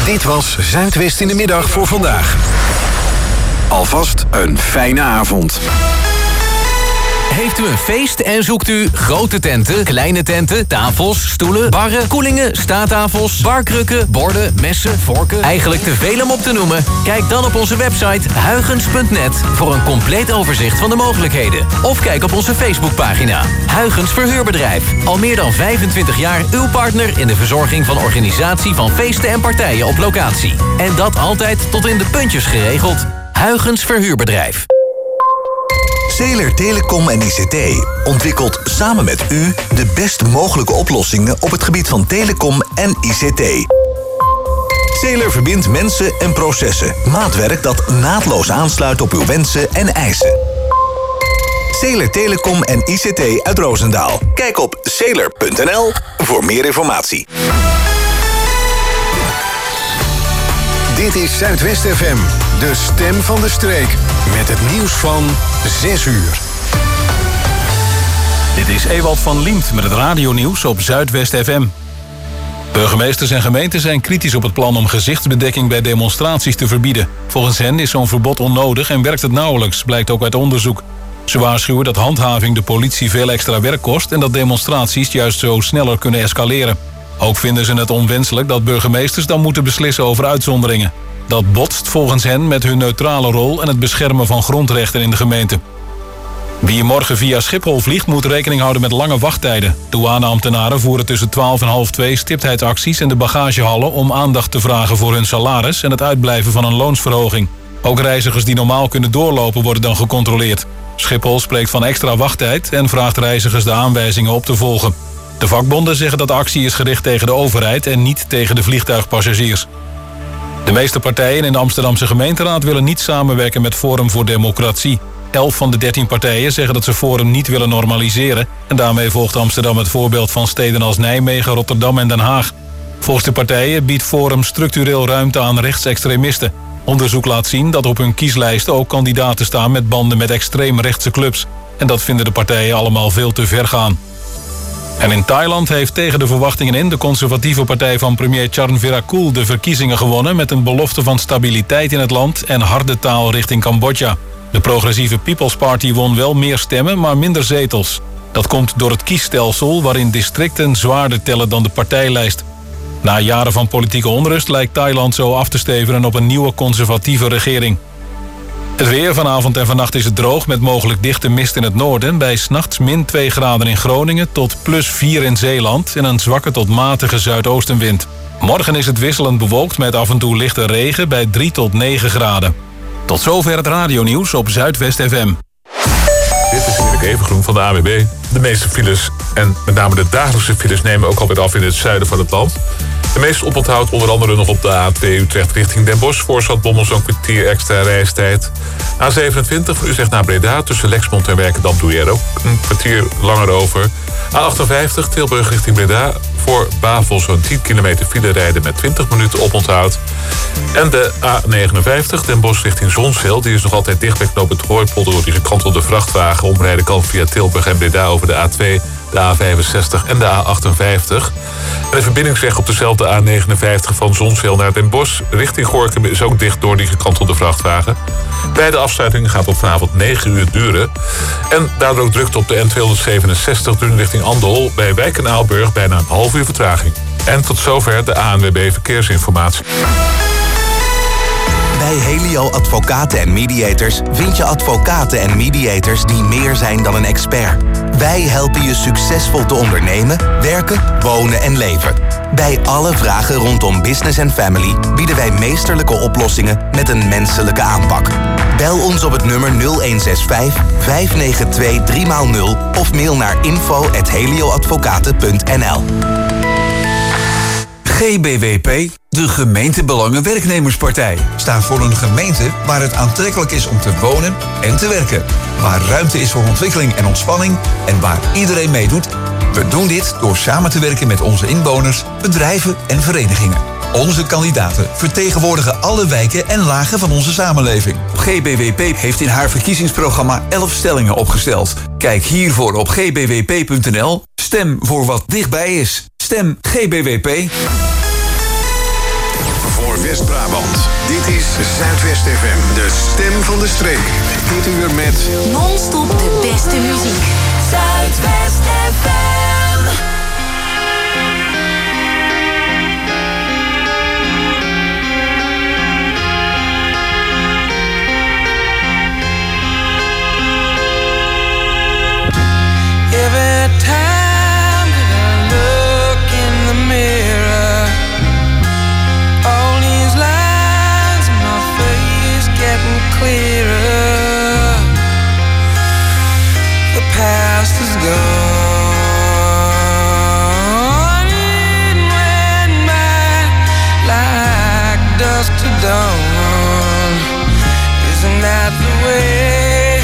Dit was Zuidwest in de middag voor vandaag. Alvast een fijne avond. Heeft u een feest en zoekt u grote tenten, kleine tenten, tafels, stoelen, barren, koelingen, staattafels, barkrukken, borden, messen, vorken? Eigenlijk te veel om op te noemen? Kijk dan op onze website huygens.net voor een compleet overzicht van de mogelijkheden. Of kijk op onze Facebookpagina. Huygens Verhuurbedrijf. Al meer dan 25 jaar uw partner in de verzorging van organisatie van feesten en partijen op locatie. En dat altijd tot in de puntjes geregeld. Huygens Verhuurbedrijf. Zeeler Telecom en ICT ontwikkelt samen met u de best mogelijke oplossingen op het gebied van telecom en ICT. Zeeler verbindt mensen en processen. Maatwerk dat naadloos aansluit op uw wensen en eisen. Zeeler Telecom en ICT uit Roosendaal. Kijk op zeeler.nl voor meer informatie. Dit is Zuidwest FM, de stem van de streek. Met het nieuws van 6 uur. Dit is Ewald van Liemt met het radionieuws op Zuidwest FM. Burgemeesters en gemeenten zijn kritisch op het plan om gezichtsbedekking bij demonstraties te verbieden. Volgens hen is zo'n verbod onnodig en werkt het nauwelijks, blijkt ook uit onderzoek. Ze waarschuwen dat handhaving de politie veel extra werk kost en dat demonstraties juist zo sneller kunnen escaleren. Ook vinden ze het onwenselijk dat burgemeesters dan moeten beslissen over uitzonderingen. Dat botst volgens hen met hun neutrale rol en het beschermen van grondrechten in de gemeente. Wie morgen via Schiphol vliegt moet rekening houden met lange wachttijden. Douaneambtenaren voeren tussen 12 en half 2 stiptheidsacties in de bagagehallen om aandacht te vragen voor hun salaris en het uitblijven van een loonsverhoging. Ook reizigers die normaal kunnen doorlopen worden dan gecontroleerd. Schiphol spreekt van extra wachttijd en vraagt reizigers de aanwijzingen op te volgen. De vakbonden zeggen dat de actie is gericht tegen de overheid en niet tegen de vliegtuigpassagiers. De meeste partijen in de Amsterdamse gemeenteraad willen niet samenwerken met Forum voor Democratie. 11 van de 13 partijen zeggen dat ze Forum niet willen normaliseren. En daarmee volgt Amsterdam het voorbeeld van steden als Nijmegen, Rotterdam en Den Haag. Volgens de partijen biedt Forum structureel ruimte aan rechtsextremisten. Onderzoek laat zien dat op hun kieslijsten ook kandidaten staan met banden met extreemrechtse clubs. En dat vinden de partijen allemaal veel te ver gaan. En in Thailand heeft tegen de verwachtingen in de conservatieve partij van premier Charnvirakul de verkiezingen gewonnen met een belofte van stabiliteit in het land en harde taal richting Cambodja. De progressieve People's Party won wel meer stemmen, maar minder zetels. Dat komt door het kiesstelsel waarin districten zwaarder tellen dan de partijlijst. Na jaren van politieke onrust lijkt Thailand zo af te stevenen op een nieuwe conservatieve regering. Het weer vanavond en vannacht is het droog met mogelijk dichte mist in het noorden. Bij 's nachts min 2 graden in Groningen tot plus 4 in Zeeland en een zwakke tot matige zuidoostenwind. Morgen is het wisselend bewolkt met af en toe lichte regen bij 3 tot 9 graden. Tot zover het radionieuws op Zuidwest FM. Dit is Erik Evengroen van de AWB. De meeste files en met name de dagelijkse files nemen ook alweer af in het zuiden van het land. De meeste oponthoud onder andere nog op de A2 Utrecht richting Den Bosch. Voor Zaltbommel zo'n kwartier extra reistijd. A27 van Utrecht naar Breda tussen Lexmond en Werkendam doe je er ook een kwartier langer over. A58 Tilburg richting Breda. Voor Bavel zo'n 10 kilometer file rijden met 20 minuten oponthoud. En de A59 Den Bosch richting Zonzeel. Die is nog altijd dicht bij knooppunt Hooipolder door die gekantelde vrachtwagen. Omrijden kan via Tilburg en Breda over de A2, de A65 en de A58. En de verbindingsweg op dezelfde A59 van Zonzeel naar Den Bosch richting Gorinchem is ook dicht door die gekantelde vrachtwagen. Beide afsluitingen gaan tot vanavond 9 uur duren. En daardoor ook drukte op de N267 Dun richting Andel bij Wijk en Aalburg bijna een half uur vertraging. En tot zover de ANWB Verkeersinformatie. Bij Helio Advocaten en Mediators vind je advocaten en mediators die meer zijn dan een expert. Wij helpen je succesvol te ondernemen, werken, wonen en leven. Bij alle vragen rondom business en family bieden wij meesterlijke oplossingen met een menselijke aanpak. Bel ons op het nummer 0165 592 3x0 of mail naar info@helioadvocaten.nl. GBWP, de Gemeentebelangen-Werknemerspartij, staat voor een gemeente waar het aantrekkelijk is om te wonen en te werken. Waar ruimte is voor ontwikkeling en ontspanning en waar iedereen meedoet. We doen dit door samen te werken met onze inwoners, bedrijven en verenigingen. Onze kandidaten vertegenwoordigen alle wijken en lagen van onze samenleving. GBWP heeft in haar verkiezingsprogramma 11 stellingen opgesteld. Kijk hiervoor op gbwp.nl. Stem voor wat dichtbij is. Stem GBWP. Voor voor West-Brabant. Dit is Zuidwest FM, de stem van de streek. Dit uur met non-stop de beste muziek. Zuidwest FM. Every time that I look in the mirror, all these lines in my face getting clearer. The past is gone, it went by like dusk to dawn. Isn't that the way?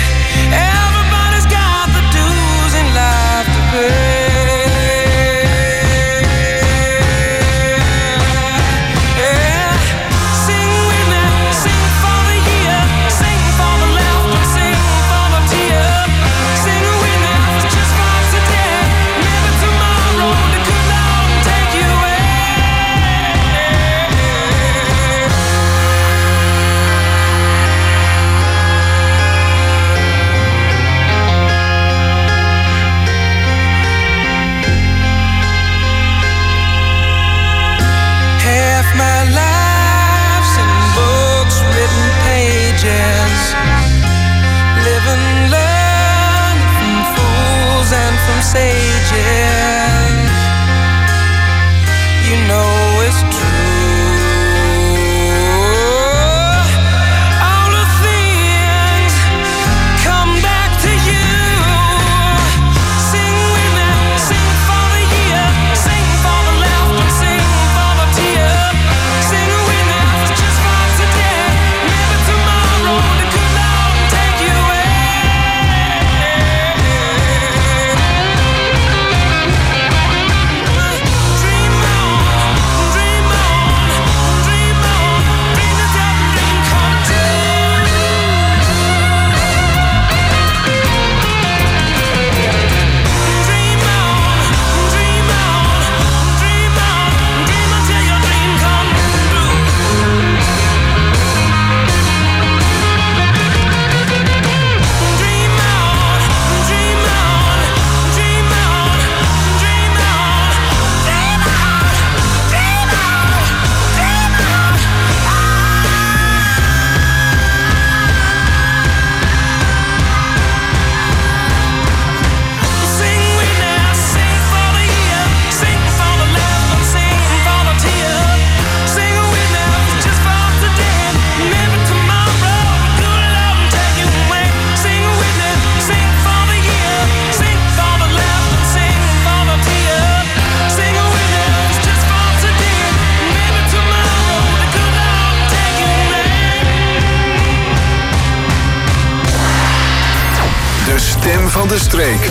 Van de streek.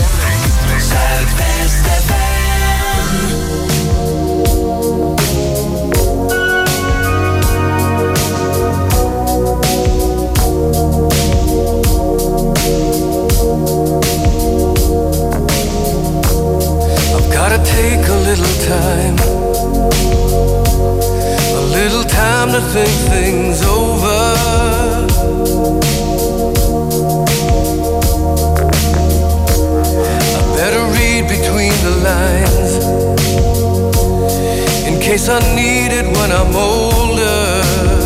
Zuidwest I've gotta take a little time to think things over. Between the lines, in case I need it when I'm older.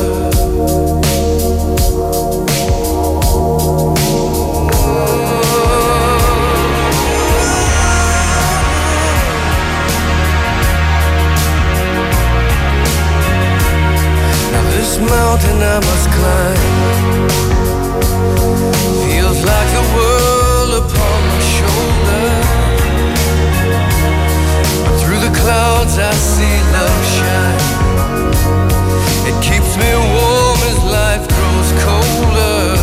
Now this mountain I must climb feels like the world upon my shoulder. Through the clouds I see love shine. It keeps me warm as life grows colder.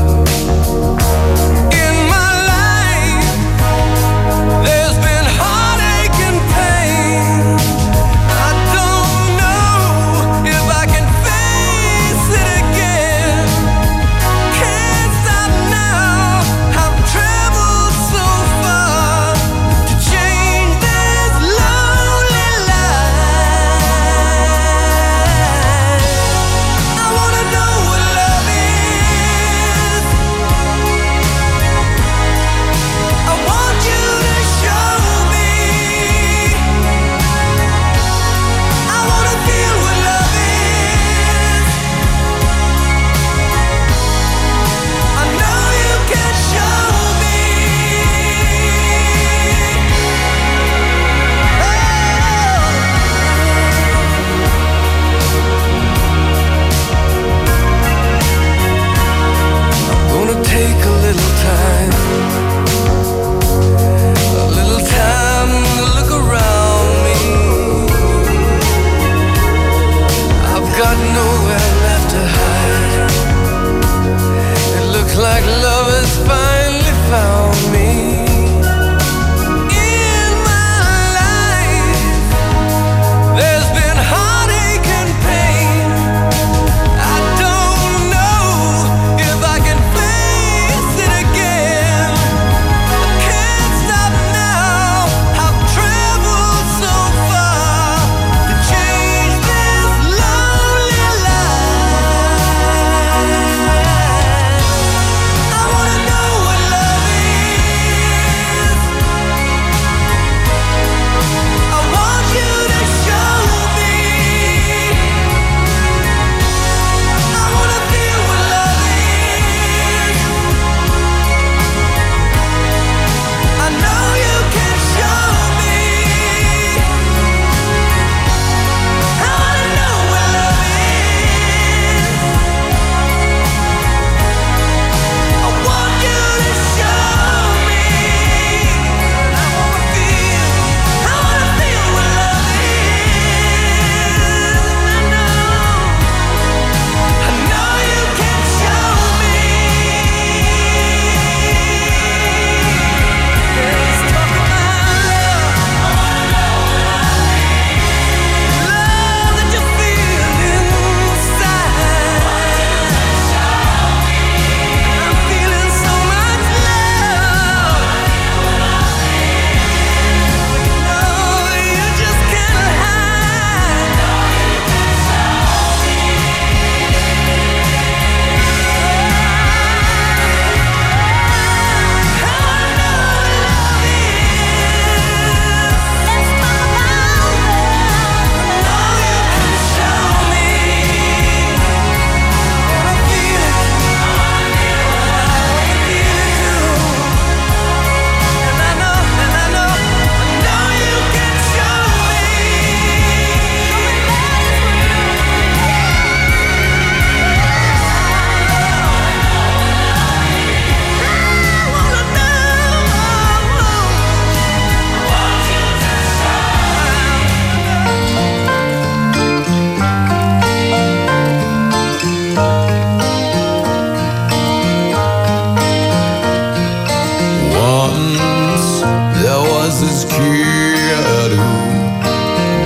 In my life there's been heartache and pain. I don't know if I can face it again. Can't stop now, I've traveled so far to change this lonely life.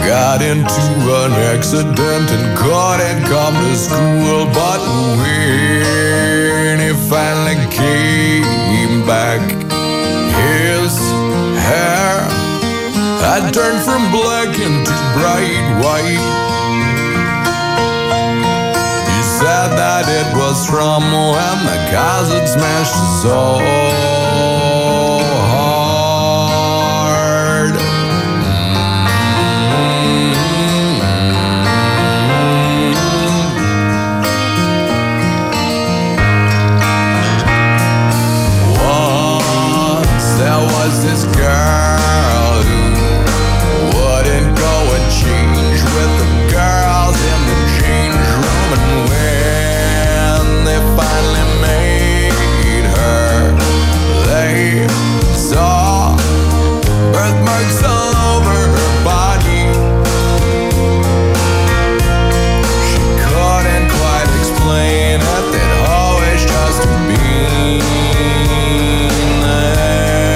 got into an accident and couldn't come to school. But when he finally came back, his hair had turned from black into bright white. He said that it was from when the cars had smashed his soul. This girl who wouldn't go and change with the girls in the change room, and when they finally made her, they saw birthmarks all over her body. She couldn't quite explain it, they'd always just been there.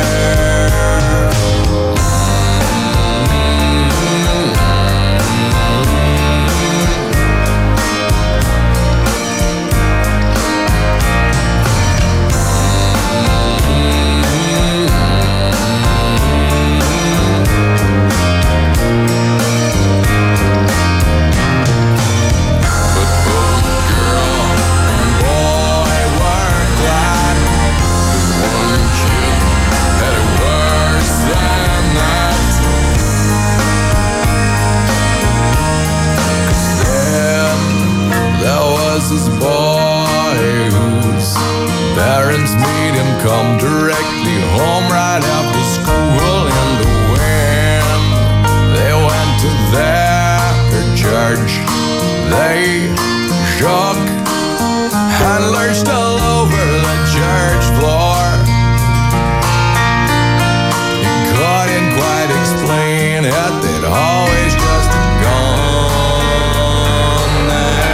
This boy whose parents made him come directly home right after school, and when they went to their church, they shook and lurched all over the church floor. He couldn't quite explain it, they'd always just gone there.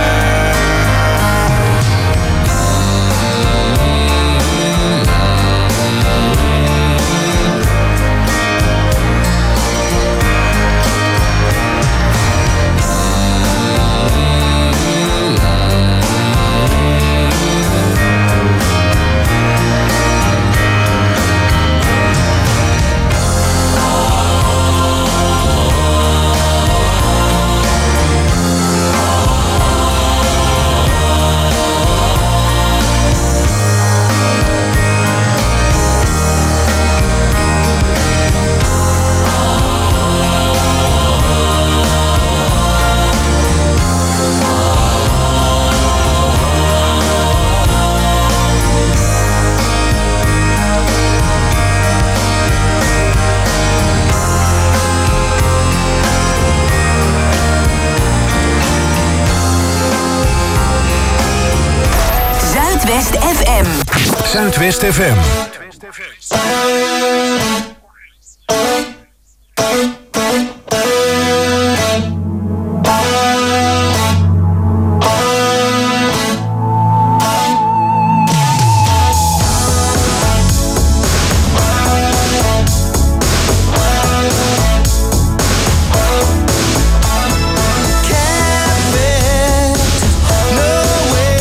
Zuidwest FM. Zuidwest FM.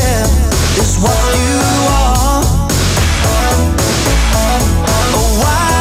What you are, why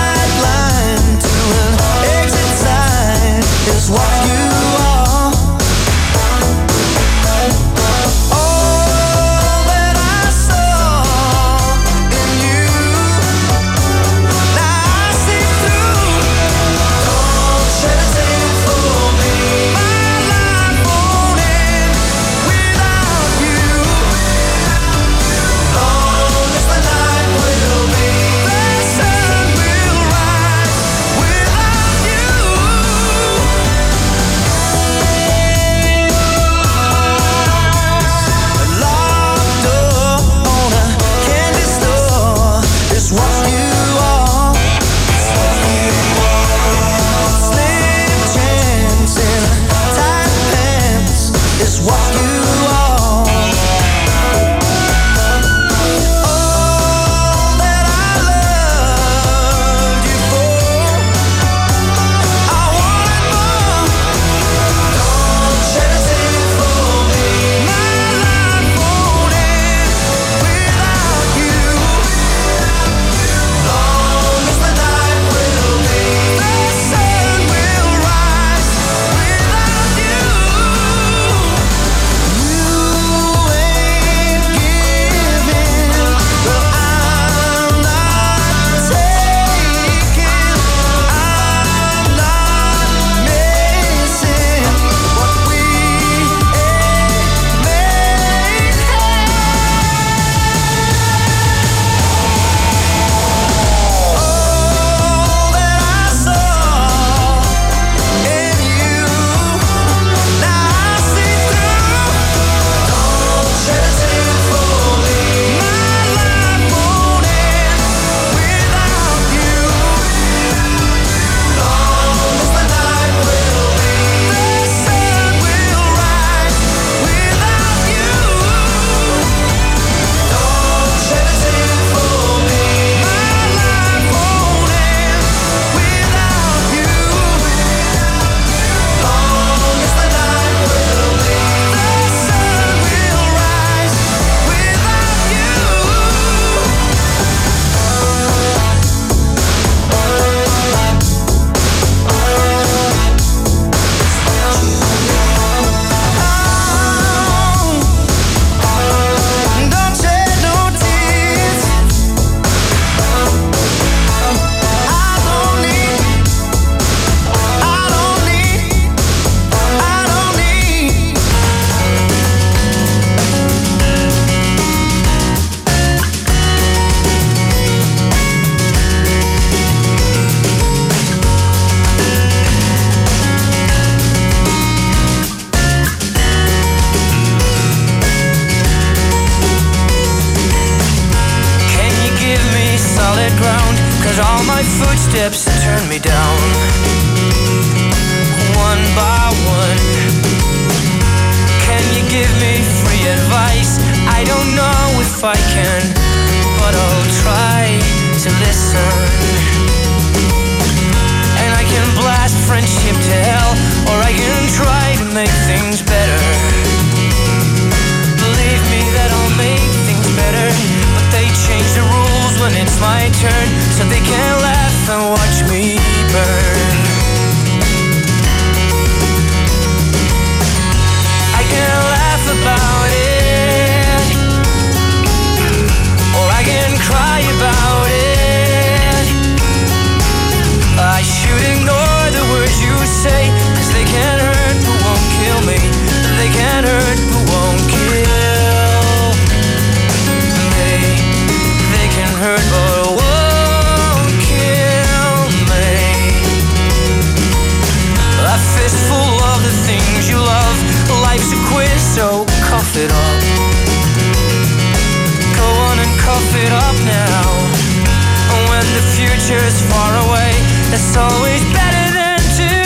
it's always better than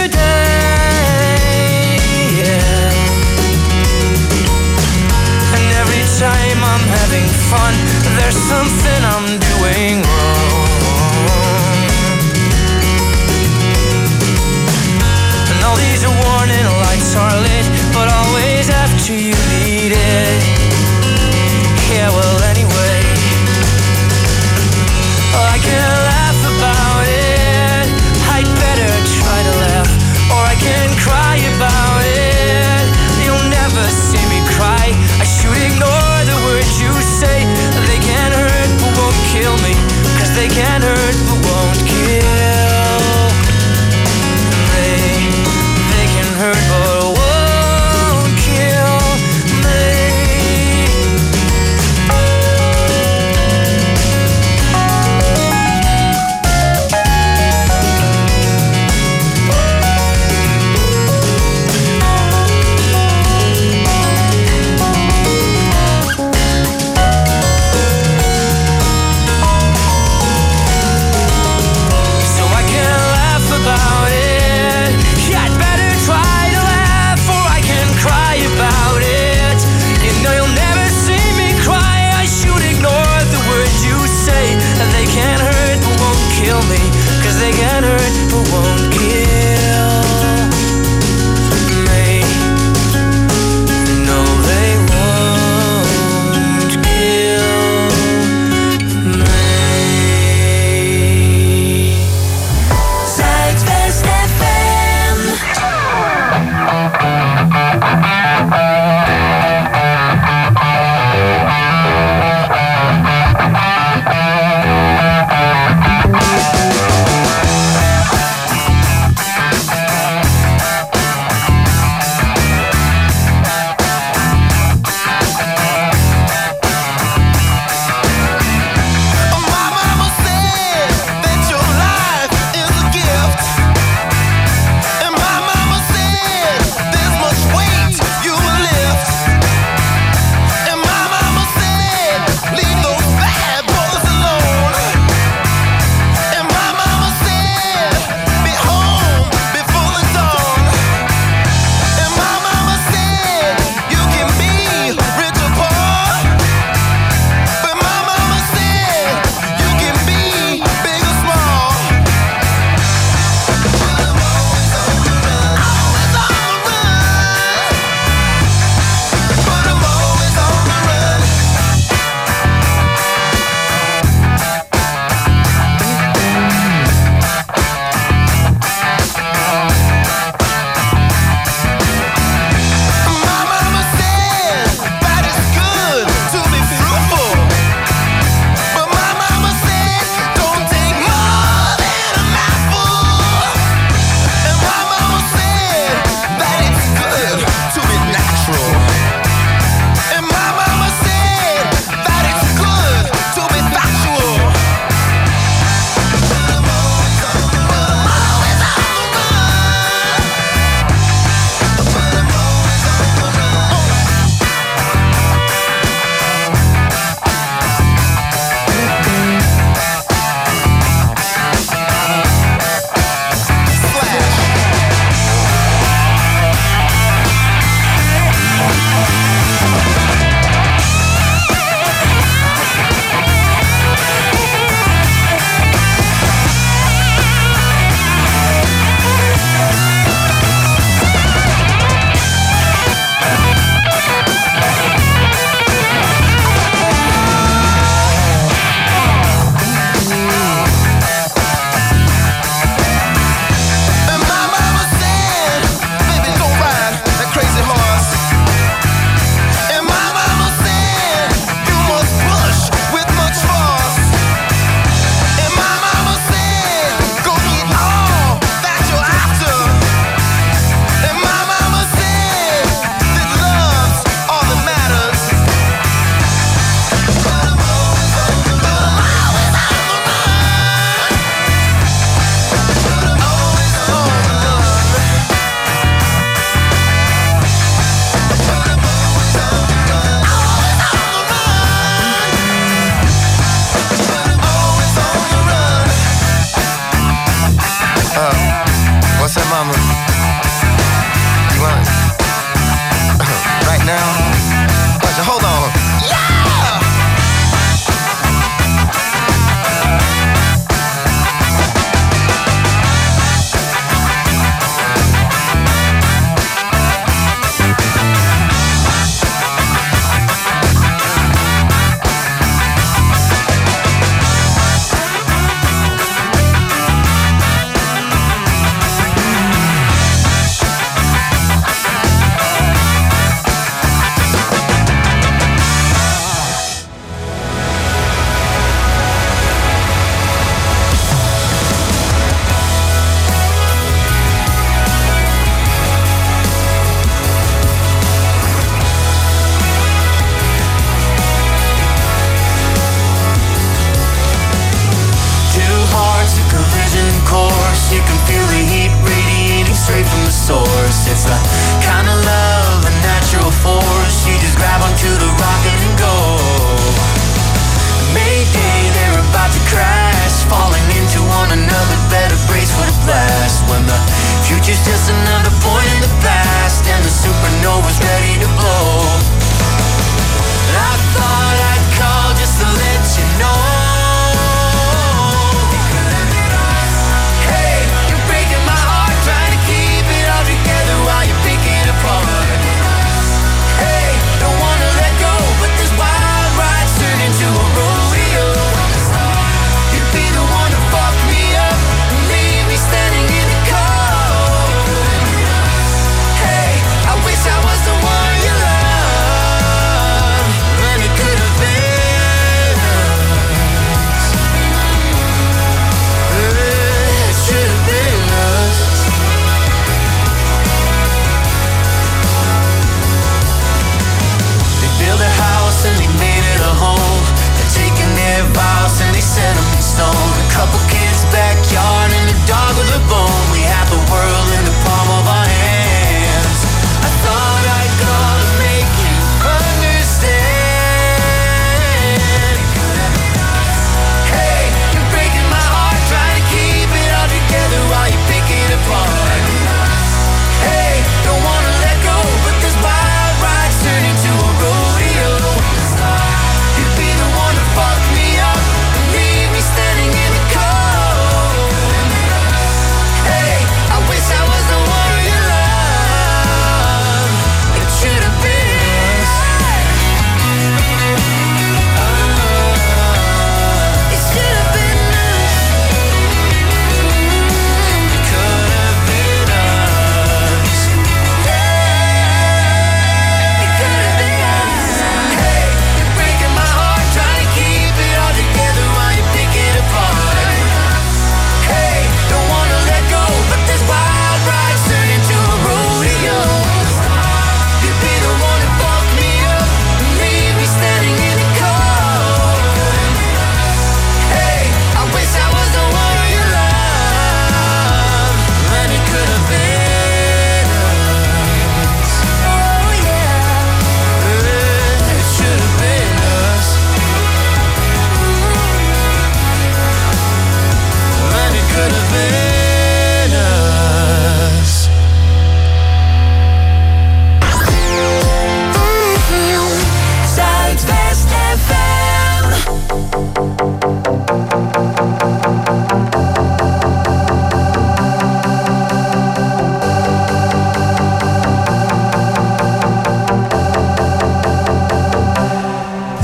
today, yeah. And every time I'm having fun, there's something I'm doing wrong. And all these warning lights are lit, but always after you need it. Yeah, well, anyway, I can laugh about it. I'd better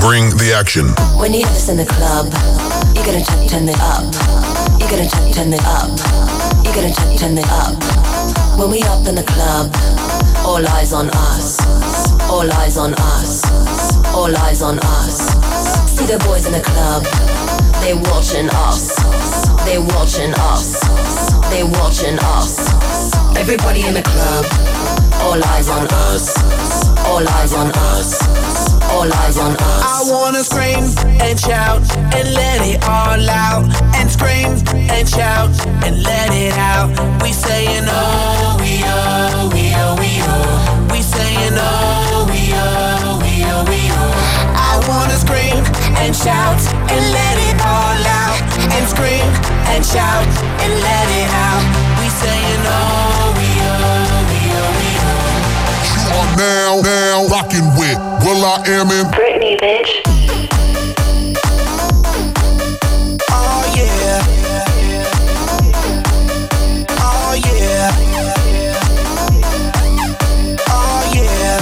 Bring the action. When you hear this in the club, you gotta turn it up. You gotta turn it up. You gotta turn it up. When we up in the club, all eyes on us. All eyes on us. All eyes on us. See the boys in the club, they watching us. They watching us. They watching us. Everybody in the club, all eyes on us. All eyes on us. All eyes on us. I wanna scream and shout and let it all out. And scream and shout and let it out. We saying oh, we oh, we oh, we oh. We saying oh, we oh, we oh, we oh. I wanna scream and shout and let it all out. And scream and shout and let it out. We saying oh, we oh, we oh, we oh. You are now rocking with will.i.am in Britney, bitch. Oh yeah. Oh yeah. Oh yeah.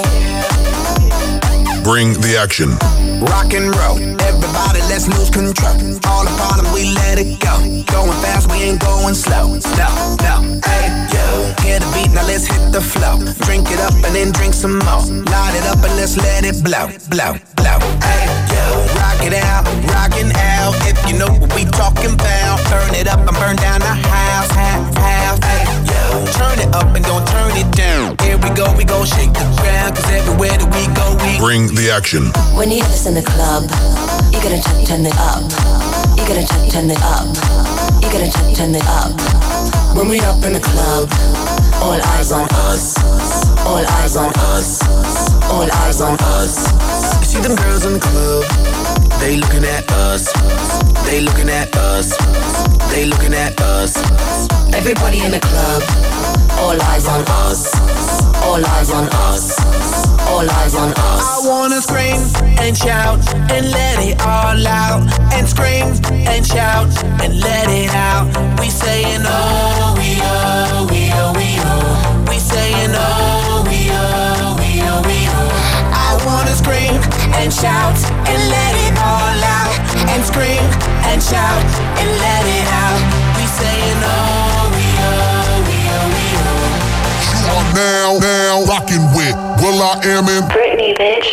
Bring the action. Rock and roll, everybody let's lose control. All the bottom we let it go. Going fast, we ain't going slow. No, hey, yo. Hear the beat, now let's hit the flow. Drink it up and then drink some more. Light it up and let's let it blow. Hey, yo. Rock it out, rockin' out. If you know what we talking about. Burn it up and burn down the house. Hey, yo. Turn it up and don't turn it down. Here we go shake the ground. Cause everywhere that we go, we Bring the action. When you hear this in the club, you gotta turn it up. You gotta turn it up. You gotta turn it up. When we up in the club, all eyes on us. All eyes on us. All eyes on us. See them girls in the club, they looking at us. They looking at us. They looking at us. Everybody in the club, all eyes on us. All eyes on us. All eyes on us. I wanna scream and shout and let it all out. And scream and shout and let it out. We saying oh, we oh, we oh, we oh. We saying oh, we oh, we oh, we oh. I wanna scream and shout and let it all out. And scream and shout and let it out. We saying oh, we oh, we oh, we oh. You are now rocking with will.i.am in Britney, bitch.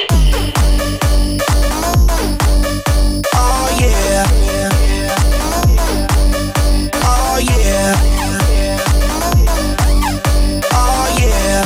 Oh yeah. Oh yeah. Oh yeah.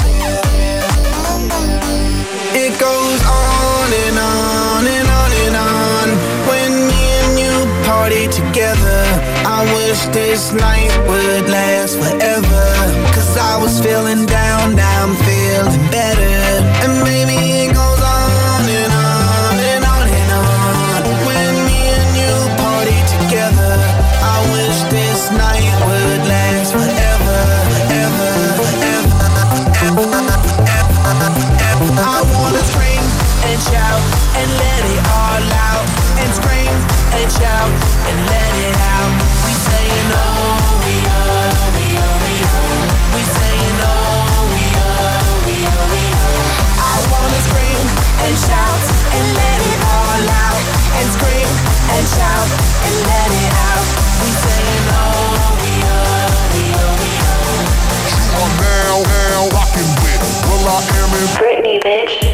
It goes on and on and on and on. When me and you party together, I wish this night would last forever. Cause I was feeling down, now I'm feeling better. And maybe it goes on and on and on and on. When me and you party together, I wish this night would last forever, forever, forever, forever. I wanna scream and shout and let it all out. And scream and shout and let it out. We saying oh, we oh, we oh, we oh. We saying oh, we oh, we oh, we oh. I wanna scream and shout and let it all out. And scream and shout and let it out. We saying oh, we oh, we oh, we oh. You are now rocking with will.i.am in Britney, bitch.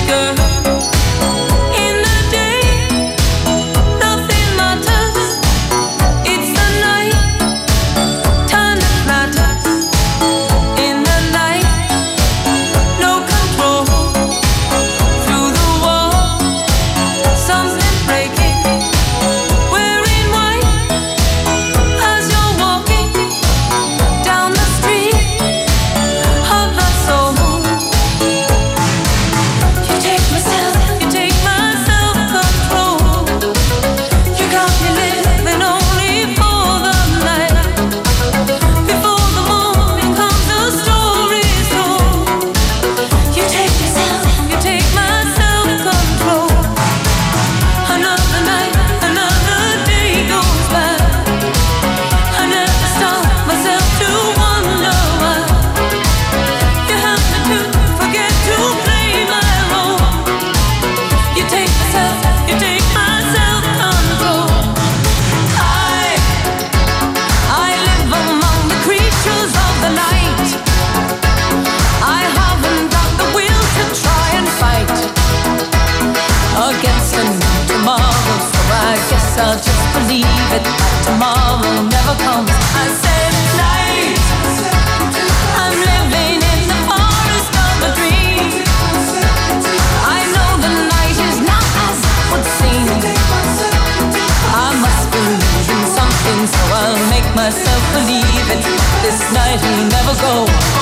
In the day, nothing matters. guess I'll just believe it. Tomorrow never comes. I said night. I'm living in the forest of a dream. I know the night is not as it would seem. I must believe in something, so I'll make myself believe it. This night will never go.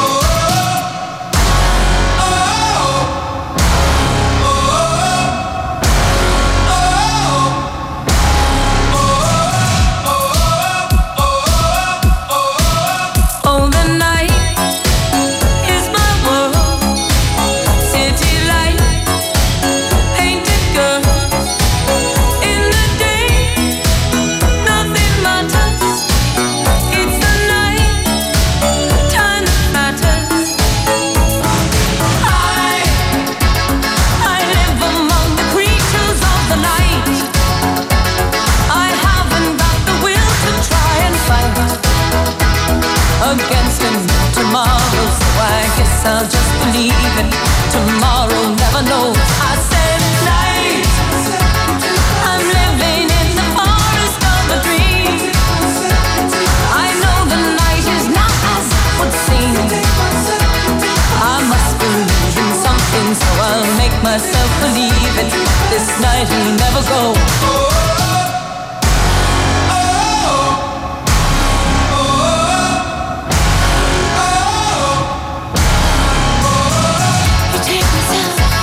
I'll just believe it. Tomorrow never knows. I said night. I'm living in the forest of a dream. I know the night is not as it would seem. I must believe in something, so I'll make myself believe it. This night will never go. Take myself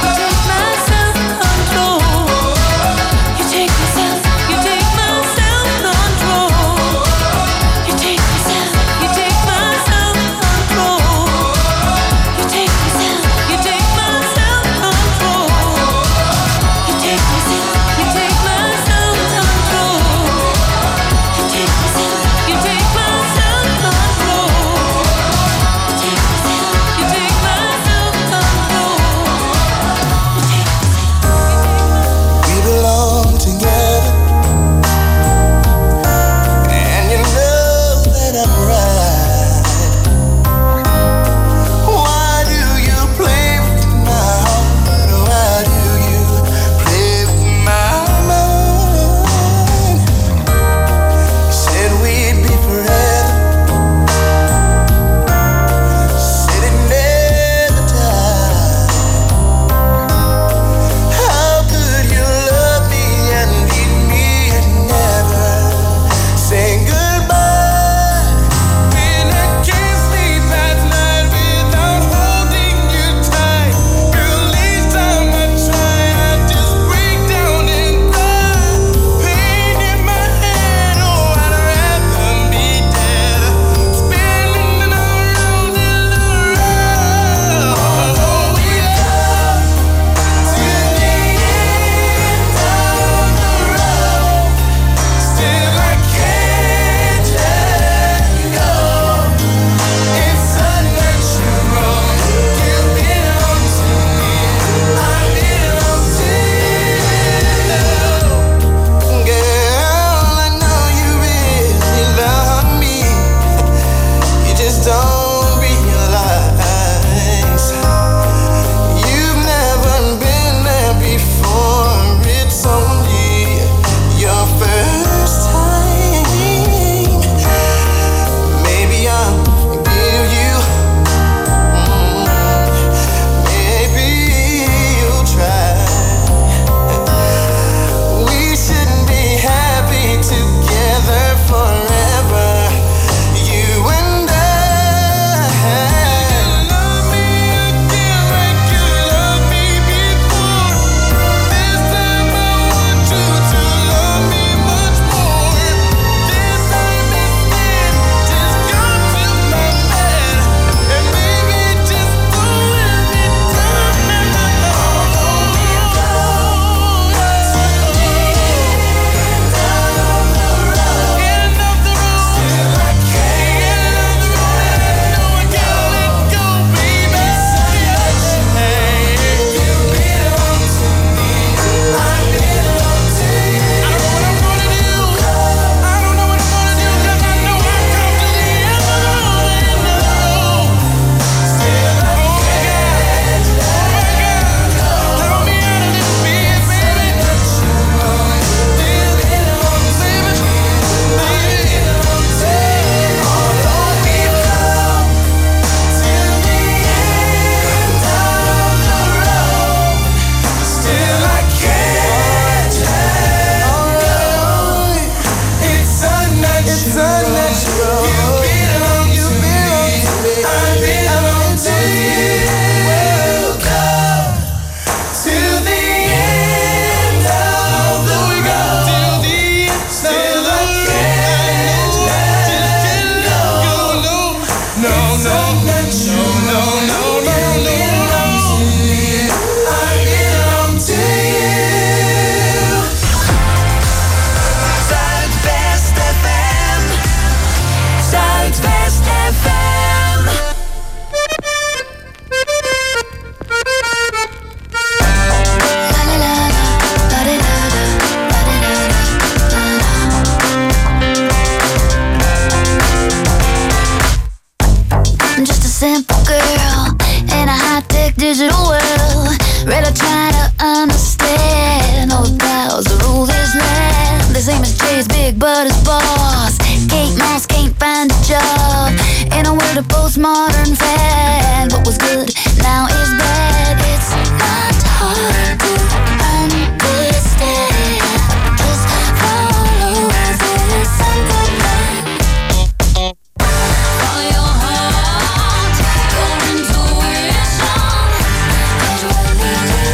is big but his boss. Kate Moss can't find a job. In a world of postmodern fad, what was good now is bad. It's not hard to understand. Just follow this simple plan. Follow your heart, your intuition. It will lead you.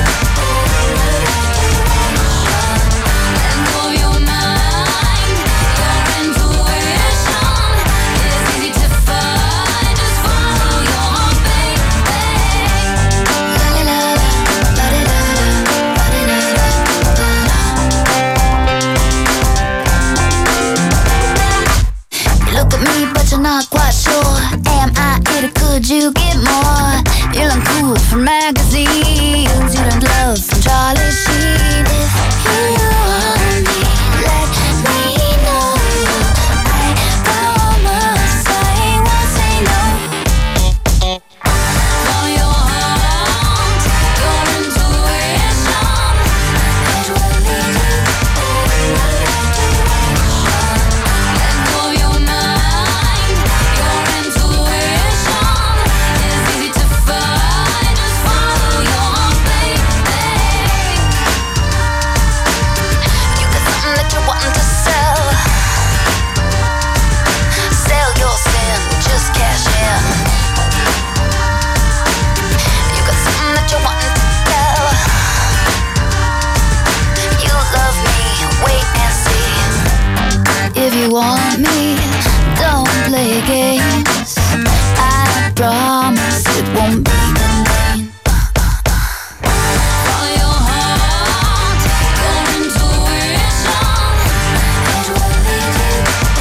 Let go your mind, your intuition is easy to find. Just follow your heart, baby. You look at me, but you're not quite sure. Am I it or could you get more? You learn cool from magazines. You learned love from Charlie Sheen. If you want me, let me know. I promise I won't say no. Follow your heart, your intuition. It will lead you. Let go your mind, your intuition is easy to find. Just follow your heart, baby. You got something that you're wanting to sell. Sell your sin, just cash in. You got something that you're wanting to tell. You love me, wait and see. If you want me, don't play games. I promise it won't be in vain. Follow your heart, your intuition. It will lead you.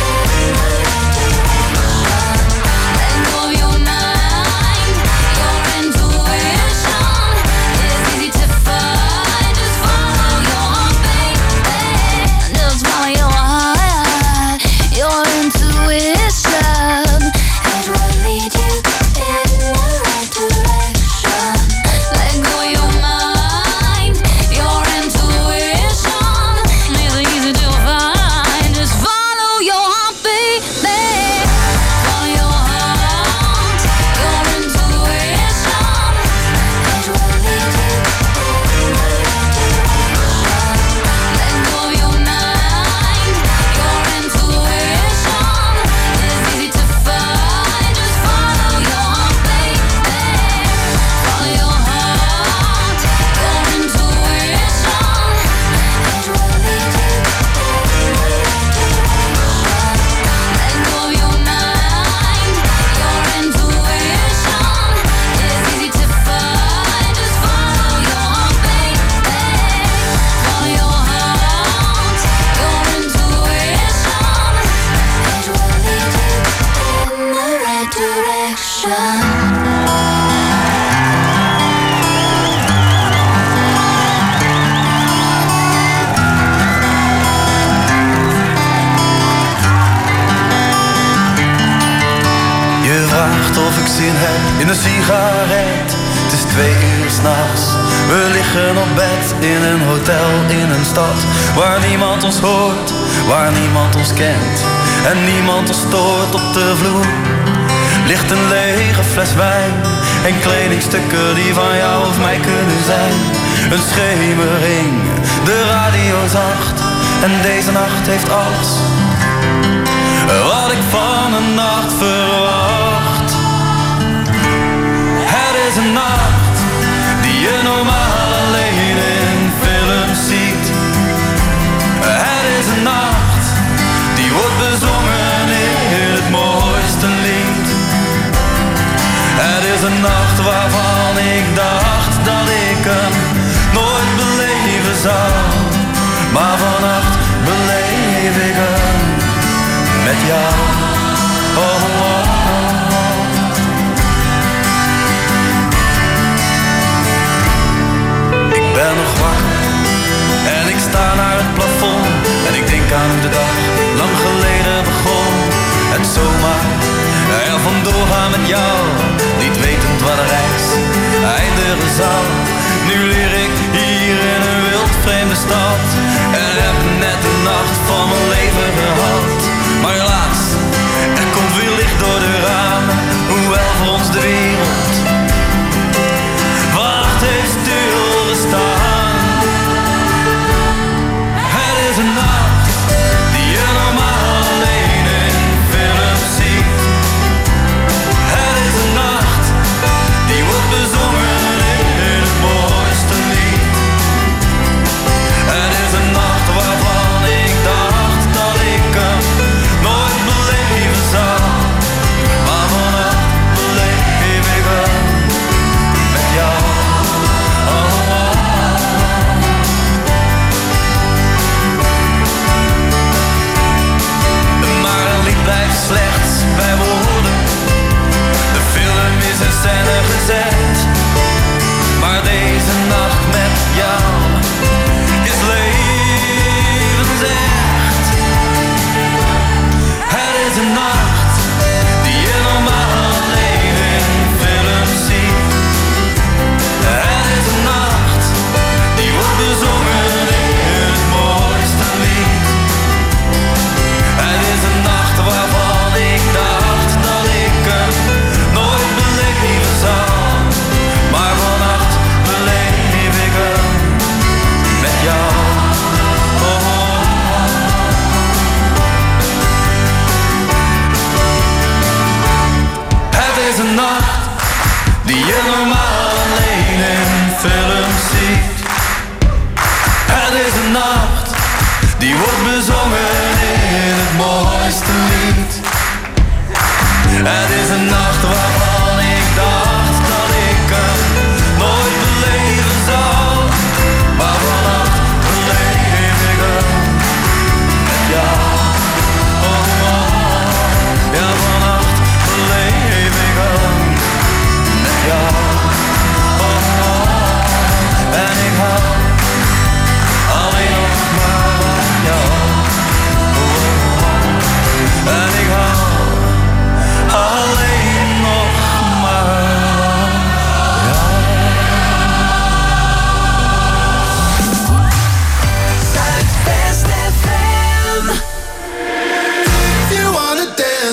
Let go your mind, your intuition is easy to find. Just follow your heart, baby. Just follow your heart, your intuition. It will lead you in the right direction. Let go your mind, your intuition is easy to find. Just follow your heart, baby. Follow your heart, your intuition. It will lead you. Let go your mind, your intuition is easy to find. Just follow your heart, baby. Follow your heart, your intuition. It will lead you. Let go your mind, your intuition is easy to find. Just follow your heart, baby. Follow your heart, your intuition. It will lead you in the right direction. Je vraagt of ik zin heb in een sigaret. Het is 2 uur 's nachts. We liggen op bed in een hotel in een stad waar niemand ons hoort, waar niemand ons kent en niemand ons stoort. Op de vloer ligt een lege fles wijn en kledingstukken die van jou of mij kunnen zijn. Een schemering, de radio zacht en deze nacht heeft alles wat ik van een nacht verwacht. Het is een nacht die je normaal alleen in films ziet. Het is een nacht die wordt bezongen in het mooiste lied. Het is een nacht waarvan ik dacht dat ik hem nooit beleven zou. Maar vannacht beleef ik hem met jou. Oh, oh, oh. Ik ben nog wakker en ik sta naar het plafond en ik denk aan hoe de dag lang geleden begon. Het zomaar er vandoor gaan met jou, niet wetend wat de reis eindigen zal. Nu leer ik hier in een wild vreemde stad en heb net de nacht van mijn leven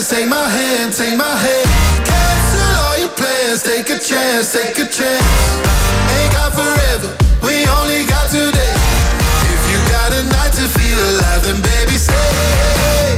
take my hand, take my hand. Cancel all your plans, take a chance, take a chance. Ain't got forever, we only got today. If you got a night to feel alive, then baby stay.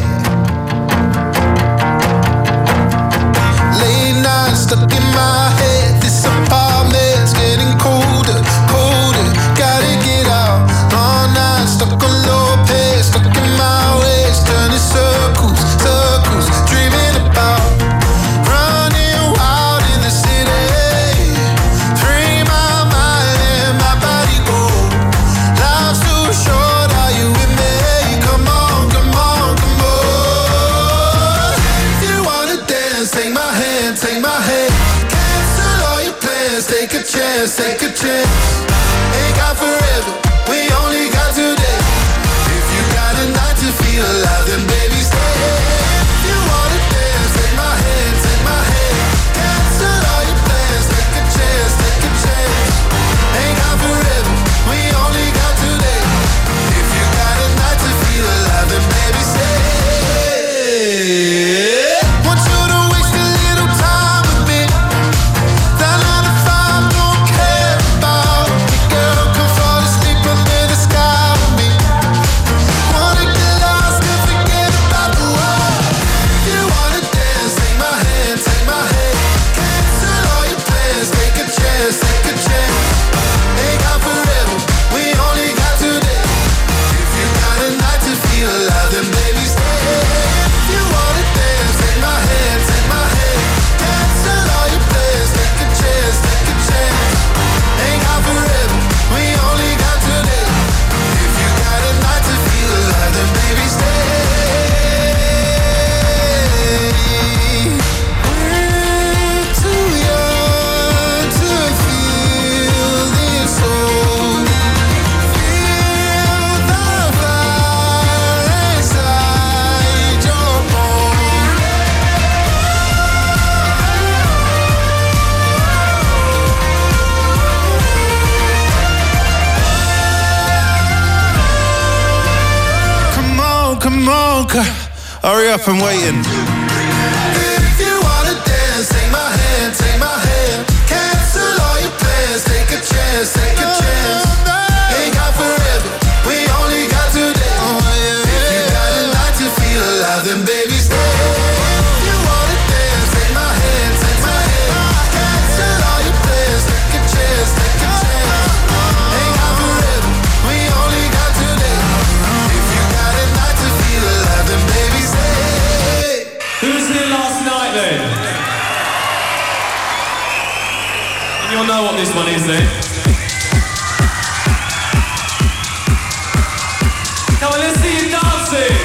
Late night stuck in my head, this apartment's getting colder, colder. Gotta get out, all night stuck on low pace, stuck in my ways, turning circles, circles, dreaming about running wild in the city. Free my mind and my body go. Life's too short, are you with me? Come on, come on, come on. If you wanna dance, take my hand, take my hand. Cancel all your plans, take a chance, take a chance. Ain't got forever, we only got today. If you got a night to feel alive, then baby stay. If you wanna dance, take my hand, take my hand. Cancel all your plans, take a chance, take a chance. Ain't got forever, we only got today. If you got a night to feel alive, then baby stay. Want you to waste a little time with me. That 9 to 5 don't care about me. Girl, come fall asleep under the sky with me. Wanna get lost and forget about the world. If you wanna dance, take my hand, take my hand. Cancel all your plans, take a chance, take a chance. Ain't got forever, we only got today. If you got a night to feel alive, then baby stay. If you wanna dance, take my hand, take my hand. Cancel all your plans, take a chance, take a chance. Ain't got forever, we only got today. If you got a night to feel alive, then baby stay. We're too young to feel this old. Feel the fire inside your bones. Come on, hurry up, I'm waiting. If you wanna dance, take my hand, take my hand. Cancel all your plans, take a chance, take a chance. Ain't got forever, we only got today. If you got a night to feel alive, then baby stay. If you wanna dance, take my hand, take my hand. Cancel all your plans, take a chance, take a chance. Ain't got forever, we only got today. If you got a night to feel alive, then baby stay. Who was here last night then? And you'll know what this one is then. Come on, let's see you dancing.